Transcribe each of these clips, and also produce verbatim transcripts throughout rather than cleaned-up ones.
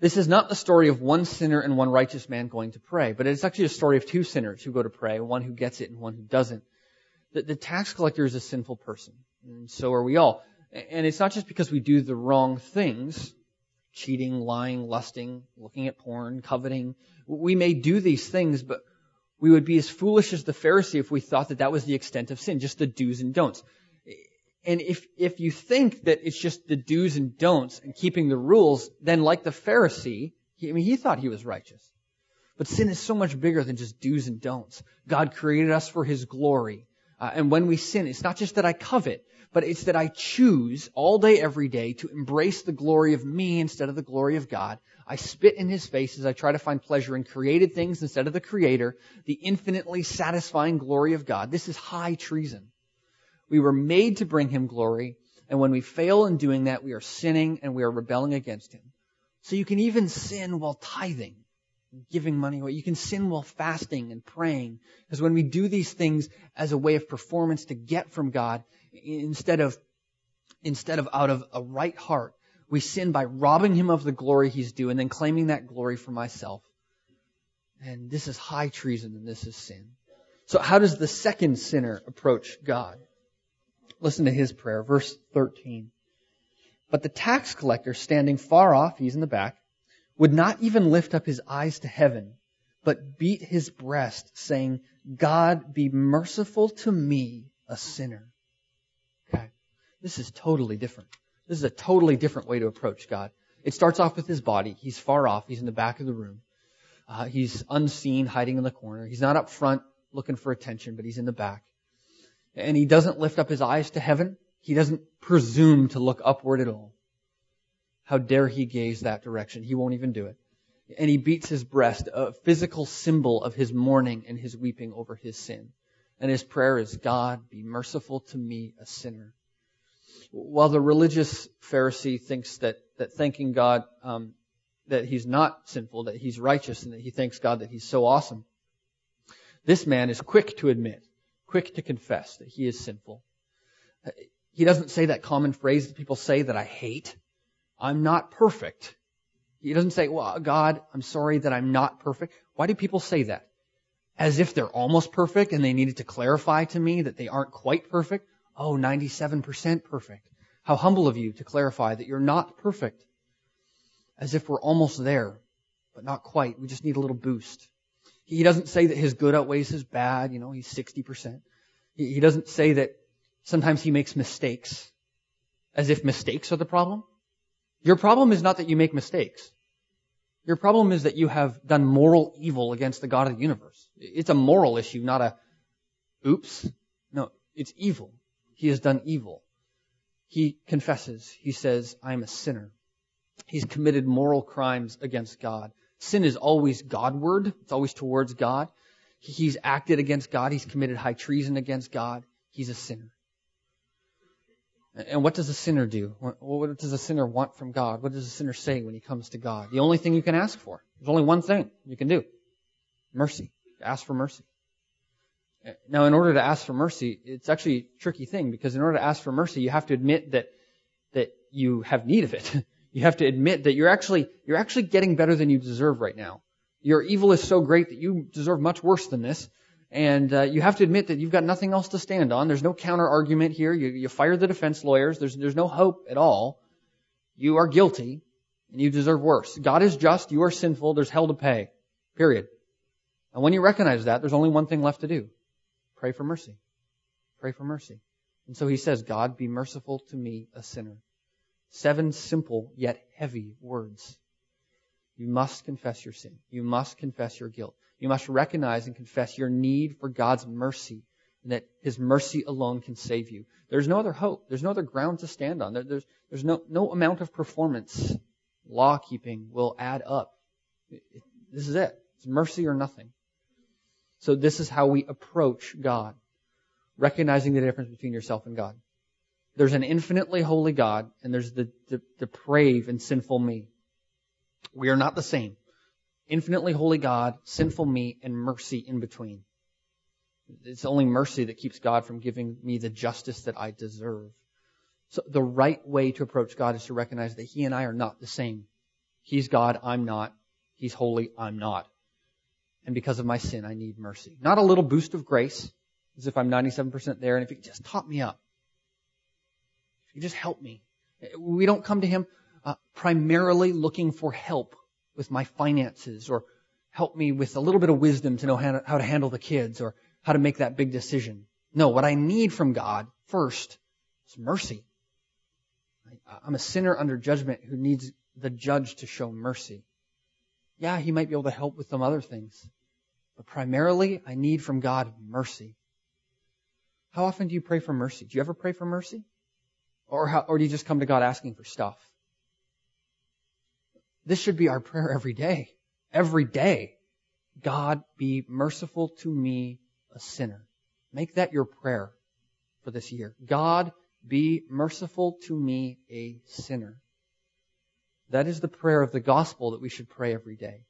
This is not the story of one sinner and one righteous man going to pray, but it's actually a story of two sinners who go to pray, one who gets it and one who doesn't. The, the tax collector is a sinful person, and so are we all. And it's not just because we do the wrong things, cheating, lying, lusting, looking at porn, coveting. We may do these things, but we would be as foolish as the Pharisee if we thought that that was the extent of sin, just the do's and don'ts. And if, if you think that it's just the do's and don'ts and keeping the rules, then like the Pharisee, he, I mean, he thought he was righteous. But sin is so much bigger than just do's and don'ts. God created us for His glory. Uh, and when we sin, it's not just that I covet, but it's that I choose all day, every day to embrace the glory of me instead of the glory of God. I spit in His face as I try to find pleasure in created things instead of the Creator, the infinitely satisfying glory of God. This is high treason. We were made to bring Him glory, and when we fail in doing that, we are sinning and we are rebelling against Him. So you can even sin while tithing, giving money away. You can sin while fasting and praying, because when we do these things as a way of performance to get from God, instead of instead of out of a right heart, we sin by robbing Him of the glory He's due and then claiming that glory for myself. And this is high treason and this is sin. So how does the second sinner approach God? Listen to his prayer, verse thirteen. But the tax collector, standing far off, he's in the back, would not even lift up his eyes to heaven, but beat his breast, saying, God, be merciful to me, a sinner. Okay. This is totally different. This is a totally different way to approach God. It starts off with his body. He's far off. He's in the back of the room. Uh, he's unseen, hiding in the corner. He's not up front looking for attention, but he's in the back. And he doesn't lift up his eyes to heaven. He doesn't presume to look upward at all. How dare he gaze that direction? He won't even do it. And he beats his breast, a physical symbol of his mourning and his weeping over his sin. And his prayer is, God, be merciful to me, a sinner. While the religious Pharisee thinks that, that thanking God, um, that he's not sinful, that he's righteous, and that he thanks God that he's so awesome, this man is quick to admit, quick to confess that he is sinful. He doesn't say that common phrase that people say that I hate. I'm not perfect. He doesn't say, well, God, I'm sorry that I'm not perfect. Why do people say that? As if they're almost perfect and they needed to clarify to me that they aren't quite perfect. Oh, ninety-seven percent perfect. How humble of you to clarify that you're not perfect. As if we're almost there, but not quite. We just need a little boost. He doesn't say that his good outweighs his bad. You know, he's sixty percent. He doesn't say that sometimes he makes mistakes, as if mistakes are the problem. Your problem is not that you make mistakes. Your problem is that you have done moral evil against the God of the universe. It's a moral issue, not a, oops. No, it's evil. He has done evil. He confesses. He says, I'm a sinner. He's committed moral crimes against God. Sin is always Godward. It's always towards God. He's acted against God. He's committed high treason against God. He's a sinner. And what does a sinner do? What does a sinner want from God? What does a sinner say when he comes to God? The only thing you can ask for. There's only one thing you can do. Mercy. Ask for mercy. Now, in order to ask for mercy, it's actually a tricky thing, because in order to ask for mercy, you have to admit that that you have need of it. You have to admit that you're actually you're actually getting better than you deserve right now. Your evil is so great that you deserve much worse than this. And uh, you have to admit that you've got nothing else to stand on. There's no counter argument here. You, you fire the defense lawyers. There's there's no hope at all. You are guilty, and you deserve worse. God is just. You are sinful. There's hell to pay. Period. And when you recognize that, there's only one thing left to do. Pray for mercy. Pray for mercy. And so he says, God, be merciful to me, a sinner. Seven simple yet heavy words. You must confess your sin. You must confess your guilt. You must recognize and confess your need for God's mercy, and that His mercy alone can save you. There's no other hope. There's no other ground to stand on. There, there's there's no, no amount of performance, law-keeping will add up. It, it, this is it. It's mercy or nothing. So this is how we approach God, recognizing the difference between yourself and God. There's an infinitely holy God, and there's the, the depraved and sinful me. We are not the same. Infinitely holy God, sinful me, and mercy in between. It's only mercy that keeps God from giving me the justice that I deserve. So the right way to approach God is to recognize that He and I are not the same. He's God, I'm not. He's holy, I'm not. And because of my sin, I need mercy. Not a little boost of grace, as if I'm ninety-seven percent there, and if you could just top me up. If you just help me. We don't come to Him uh, primarily looking for help with my finances, or help me with a little bit of wisdom to know how to, how to handle the kids, or how to make that big decision. No, what I need from God first is mercy. I'm a sinner under judgment who needs the judge to show mercy. Yeah, He might be able to help with some other things, but primarily I need from God mercy. How often do you pray for mercy? Do you ever pray for mercy? Or how, or do you just come to God asking for stuff? This should be our prayer every day. Every day. God, be merciful to me, a sinner. Make that your prayer for this year. God, be merciful to me, a sinner. That is the prayer of the gospel that we should pray every day.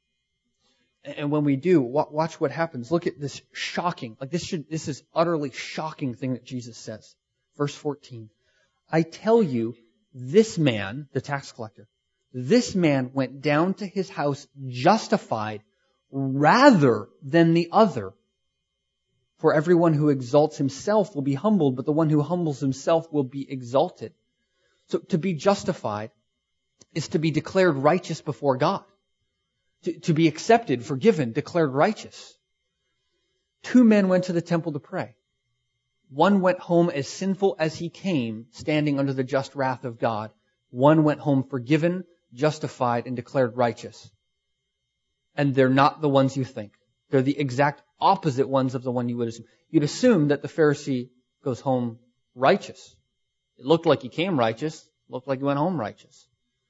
And when we do, watch what happens. Look at this shocking, like this should, this is utterly shocking thing that Jesus says. Verse fourteen. I tell you, this man, the tax collector, this man went down to his house justified rather than the other. For everyone who exalts himself will be humbled, but the one who humbles himself will be exalted. So to be justified is to be declared righteous before God. To, to be accepted, forgiven, declared righteous. Two men went to the temple to pray. One went home as sinful as he came, standing under the just wrath of God. One went home forgiven, justified, and declared righteous. And they're not the ones you think. They're the exact opposite ones of the one you would assume. You'd assume that the Pharisee goes home righteous. It looked like he came righteous. It looked like he went home righteous.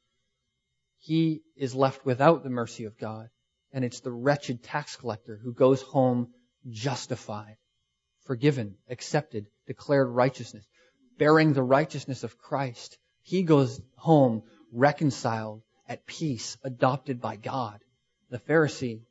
He is left without the mercy of God. And it's the wretched tax collector who goes home justified, forgiven, accepted, declared righteousness, bearing the righteousness of Christ. He goes home reconciled, at peace, adopted by God. The Pharisee,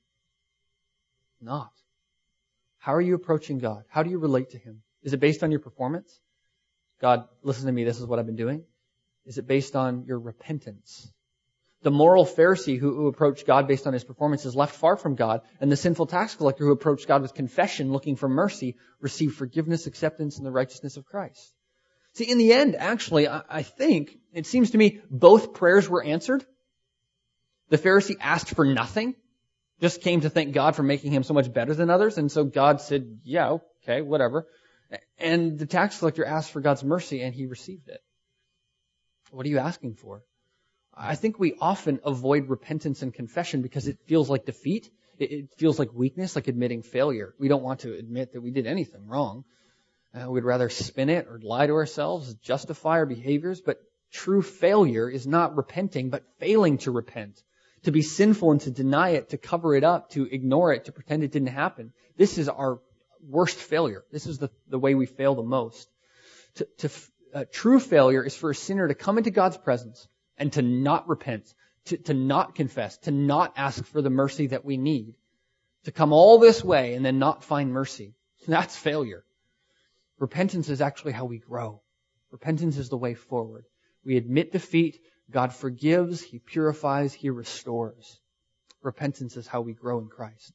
not. How are you approaching God? How do you relate to Him? Is it based on your performance? God, listen to me, this is what I've been doing. Is it based on your repentance? The moral Pharisee who, who approached God based on his performance is left far from God, and the sinful tax collector who approached God with confession, looking for mercy, received forgiveness, acceptance, and the righteousness of Christ. See, in the end, actually, I, I think, it seems to me, both prayers were answered. The Pharisee asked for nothing, just came to thank God for making him so much better than others, and so God said, yeah, okay, whatever. And the tax collector asked for God's mercy, and he received it. What are you asking for? I think we often avoid repentance and confession because it feels like defeat. It feels like weakness, like admitting failure. We don't want to admit that we did anything wrong. Uh, we'd rather spin it or lie to ourselves, justify our behaviors. But true failure is not repenting, but failing to repent. To be sinful and to deny it, to cover it up, to ignore it, to pretend it didn't happen. This is our worst failure. This is the, the way we fail the most. To, to uh, true failure is for a sinner to come into God's presence and to not repent, to, to not confess, to not ask for the mercy that we need, to come all this way and then not find mercy. That's failure. Repentance is actually how we grow. Repentance is the way forward. We admit defeat, God forgives, He purifies, He restores. Repentance is how we grow in Christ.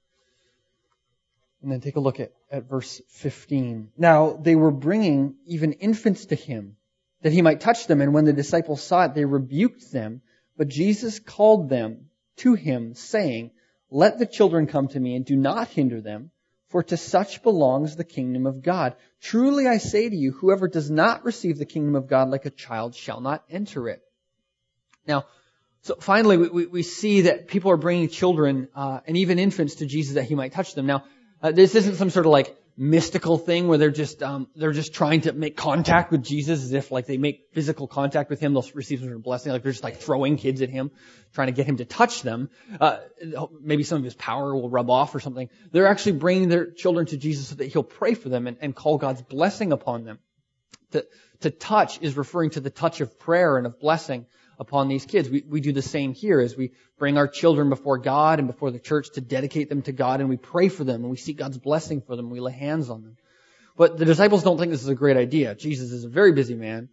And then take a look at, at verse fifteen. Now they were bringing even infants to Him, that He might touch them, and when the disciples saw it, they rebuked them. But Jesus called them to Him, saying, let the children come to me, and do not hinder them, for to such belongs the kingdom of God. Truly I say to you, whoever does not receive the kingdom of God like a child shall not enter it. Now, so finally we, we, we see that people are bringing children uh, and even infants to Jesus that He might touch them. Now, uh, this isn't some sort of like mystical thing where they're just um, they're just trying to make contact with Jesus, as if like they make physical contact with Him, they'll receive some sort of blessing. Like they're just like throwing kids at Him, trying to get Him to touch them. Uh, maybe some of His power will rub off or something. They're actually bringing their children to Jesus so that He'll pray for them and, and call God's blessing upon them. To, to touch is referring to the touch of prayer and of blessing upon these kids. We, we do the same here as we bring our children before God and before the church to dedicate them to God, and we pray for them and we seek God's blessing for them and we lay hands on them. But the disciples don't think this is a great idea. Jesus is a very busy man,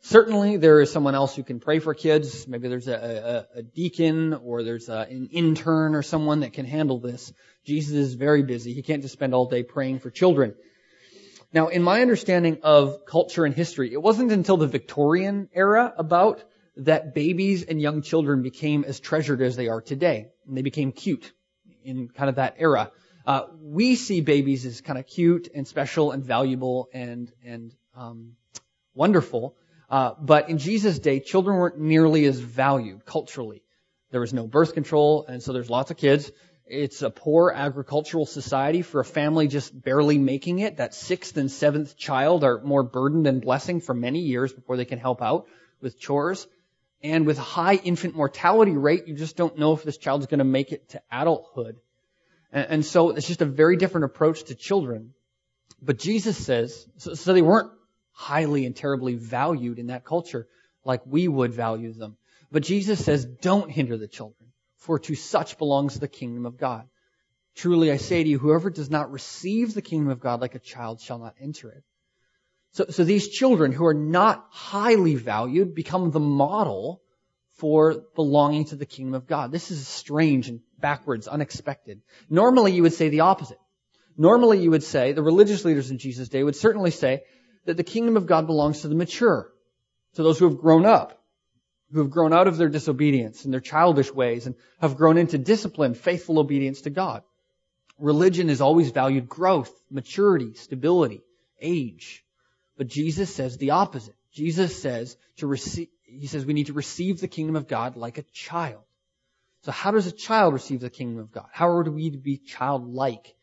Certainly, there is someone else who can pray for kids. Maybe there's a, a, a deacon or there's a, an intern or someone that can handle this. Jesus is very busy. He can't just spend all day praying for children. Now, in my understanding of culture and history, it wasn't until the Victorian era about that babies and young children became as treasured as they are today. And they became cute in kind of that era. Uh, we see babies as kind of cute and special and valuable and, and, um, wonderful. Uh, but in Jesus' day, children weren't nearly as valued culturally. There was no birth control, and so there's lots of kids. It's a poor agricultural society. For a family just barely making it, that sixth and seventh child are more burden than blessing for many years before they can help out with chores. And with a high infant mortality rate, you just don't know if this child's going to make it to adulthood. And, and so it's just a very different approach to children. But Jesus says, so, so they weren't highly and terribly valued in that culture like we would value them. But Jesus says, don't hinder the children, for to such belongs the kingdom of God. Truly I say to you, whoever does not receive the kingdom of God like a child shall not enter it. So, so these children who are not highly valued become the model for belonging to the kingdom of God. This is strange and backwards, unexpected. Normally you would say the opposite. Normally you would say, the religious leaders in Jesus' day would certainly say that the kingdom of God belongs to the mature, to those who have grown up, who have grown out of their disobedience and their childish ways and have grown into disciplined, faithful obedience to God. Religion has always valued growth, maturity, stability, age. But Jesus says the opposite. Jesus says to receive, he says we need to receive the kingdom of God like a child. So how does a child receive the kingdom of God? How are we to be childlike?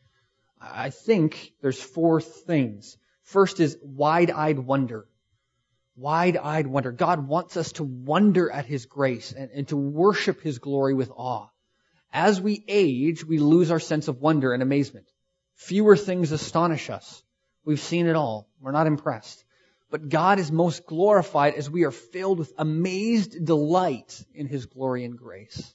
I think there's four things. First is wide-eyed wonder. Wide-eyed wonder. God wants us to wonder at His grace and, and to worship His glory with awe. As we age, we lose our sense of wonder and amazement. Fewer things astonish us. We've seen it all. We're not impressed. But God is most glorified as we are filled with amazed delight in His glory and grace.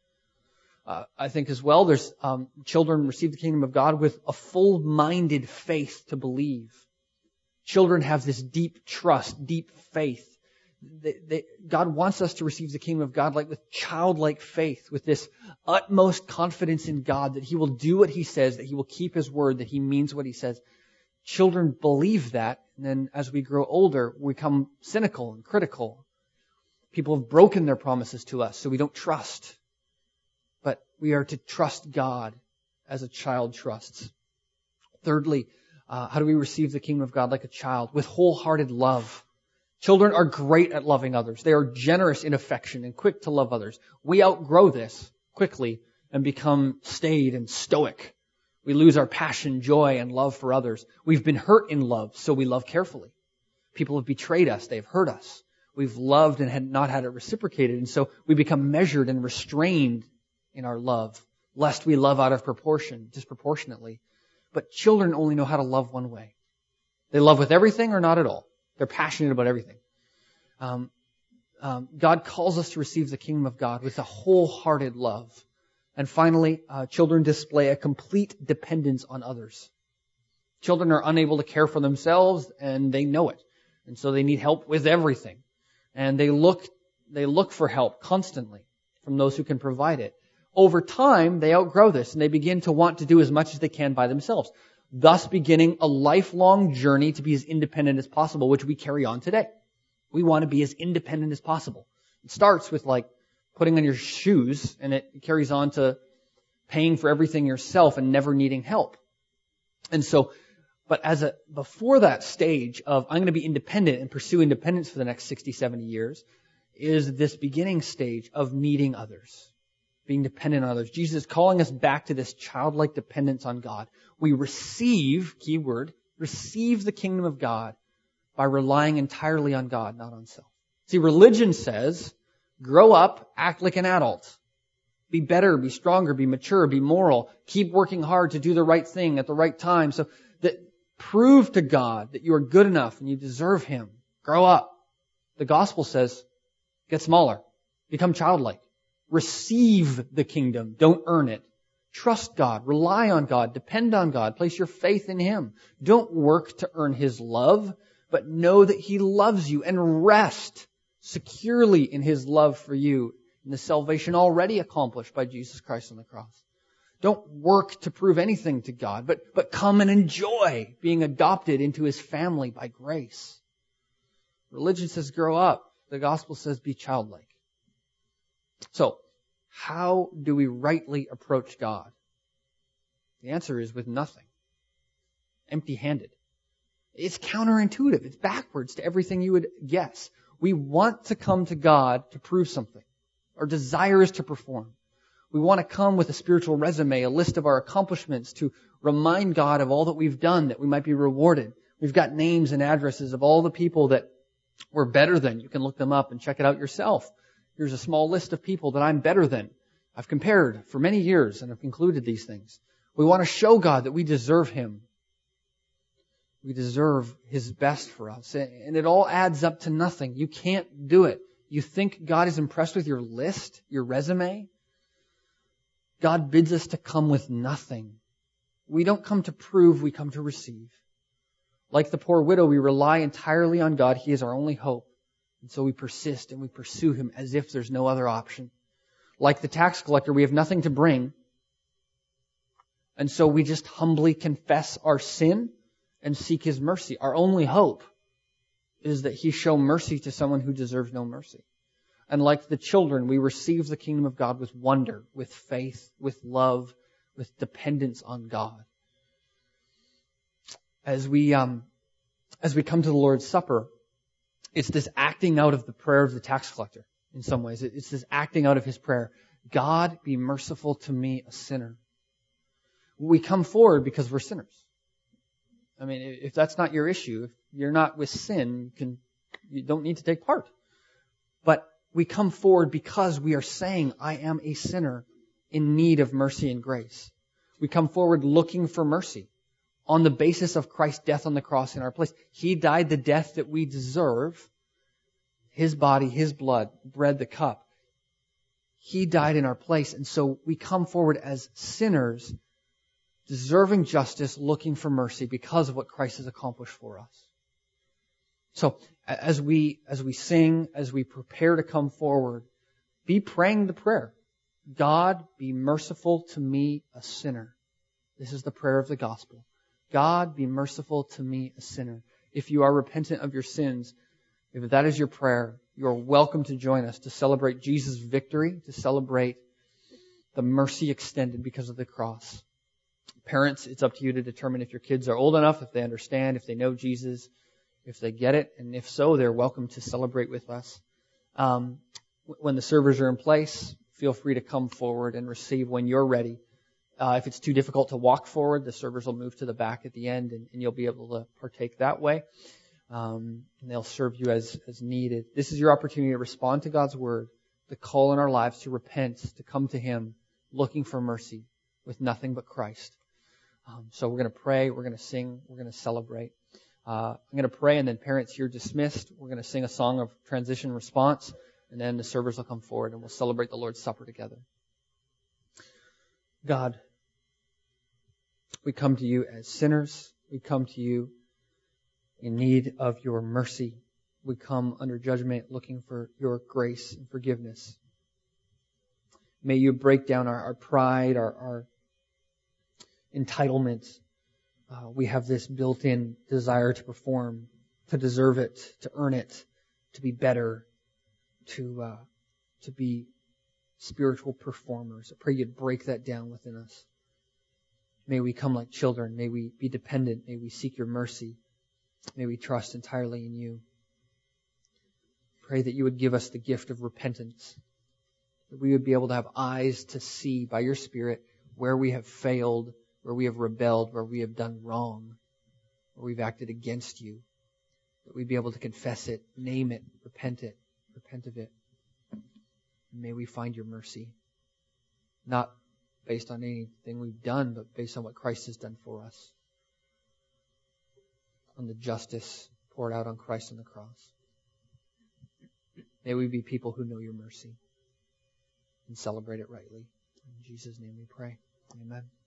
Uh, I think as well, there's um, children receive the kingdom of God with a full-minded faith to believe. Children have this deep trust, deep faith. They, they, God wants us to receive the kingdom of God like with childlike faith, with this utmost confidence in God that He will do what He says, that He will keep His word, that He means what He says. Children believe that, and then as we grow older, we become cynical and critical. People have broken their promises to us, so we don't trust. But we are to trust God as a child trusts. Thirdly, uh, how do we receive the kingdom of God like a child? With wholehearted love. Children are great at loving others. They are generous in affection and quick to love others. We outgrow this quickly and become staid and stoic. We lose our passion, joy, and love for others. We've been hurt in love, so we love carefully. People have betrayed us. They've hurt us. We've loved and had not had it reciprocated, and so we become measured and restrained in our love, lest we love out of proportion, disproportionately. But children only know how to love one way. They love with everything or not at all. They're passionate about everything. Um, um, God calls us to receive the kingdom of God with a wholehearted love. And finally, uh, children display a complete dependence on others. Children are unable to care for themselves, and they know it. And so they need help with everything. And they look, they look for help constantly from those who can provide it. Over time, they outgrow this, and they begin to want to do as much as they can by themselves, thus beginning a lifelong journey to be as independent as possible, which we carry on today. We want to be as independent as possible. It starts with like putting on your shoes, and it carries on to paying for everything yourself and never needing help. And so, but as a, before that stage of I'm going to be independent and pursue independence for the next sixty, seventy years, is this beginning stage of needing others, being dependent on others. Jesus is calling us back to this childlike dependence on God. We receive, key word, receive the kingdom of God by relying entirely on God, not on self. See, religion says, grow up, act like an adult. Be better, be stronger, be mature, be moral. Keep working hard to do the right thing at the right time. So that prove to God that you are good enough and you deserve Him. Grow up. The gospel says, get smaller. Become childlike. Receive the kingdom. Don't earn it. Trust God. Rely on God. Depend on God. Place your faith in Him. Don't work to earn His love, but know that He loves you and rest securely in His love for you and the salvation already accomplished by Jesus Christ on the cross. Don't work to prove anything to God, but, but come and enjoy being adopted into His family by grace. Religion says grow up. The gospel says be childlike. So, how do we rightly approach God? The answer is with nothing. Empty-handed. It's counterintuitive. It's backwards to everything you would guess. We want to come to God to prove something. Our desire is to perform. We want to come with a spiritual resume, a list of our accomplishments to remind God of all that we've done, that we might be rewarded. We've got names and addresses of all the people that we're better than. You can look them up and check it out yourself. Here's a small list of people that I'm better than. I've compared for many years and have concluded these things. We want to show God that we deserve Him. We deserve His best for us. And it all adds up to nothing. You can't do it. You think God is impressed with your list, your resume? God bids us to come with nothing. We don't come to prove, we come to receive. Like the poor widow, we rely entirely on God. He is our only hope. And so we persist and we pursue Him as if there's no other option. Like the tax collector, we have nothing to bring. And so we just humbly confess our sin and seek His mercy. Our only hope is that He show mercy to someone who deserves no mercy. And like the children, we receive the kingdom of God with wonder, with faith, with love, with dependence on God. As we, um, as we come to the Lord's Supper, it's this acting out of the prayer of the tax collector in some ways. It's this acting out of his prayer. God, be merciful to me, a sinner. We come forward because we're sinners. I mean, if that's not your issue, if you're not with sin, you can, you don't need to take part. But we come forward because we are saying, I am a sinner in need of mercy and grace. We come forward looking for mercy on the basis of Christ's death on the cross in our place. He died the death that we deserve. His body, His blood, bread, the cup. He died in our place. And so we come forward as sinners, deserving justice, looking for mercy because of what Christ has accomplished for us. So as we, as we sing, as we prepare to come forward, be praying the prayer. God, be merciful to me, a sinner. This is the prayer of the gospel. God, be merciful to me, a sinner. If you are repentant of your sins, if that is your prayer, you are welcome to join us to celebrate Jesus' victory, to celebrate the mercy extended because of the cross. Parents, it's up to you to determine if your kids are old enough, if they understand, if they know Jesus, if they get it, and if so, they're welcome to celebrate with us. Um, when the servers are in place, feel free to come forward and receive when you're ready. Uh, if it's too difficult to walk forward, the servers will move to the back at the end, and, and you'll be able to partake that way. Um, and they'll serve you as, as needed. This is your opportunity to respond to God's word, the call in our lives to repent, to come to Him, looking for mercy with nothing but Christ. Um, so we're going to pray, we're going to sing, we're going to celebrate. Uh, I'm going to pray, and then parents, you're dismissed. We're going to sing a song of transition response, and then the servers will come forward, and we'll celebrate the Lord's Supper together. God, we come to You as sinners. We come to You in need of Your mercy. We come under judgment looking for Your grace and forgiveness. May You break down our, our pride, our, our entitlement. Uh, we have this built-in desire to perform, to deserve it, to earn it, to be better, to uh, to be spiritual performers. I pray You'd break that down within us. May we come like children. May we be dependent. May we seek Your mercy. May we trust entirely in You. Pray that You would give us the gift of repentance, that we would be able to have eyes to see by Your Spirit where we have failed, where we have rebelled, where we have done wrong, where we've acted against You, that we'd be able to confess it, name it, repent it, repent of it. And may we find Your mercy, not based on anything we've done, but based on what Christ has done for us, on the justice poured out on Christ on the cross. May we be people who know Your mercy and celebrate it rightly. In Jesus' name we pray. Amen.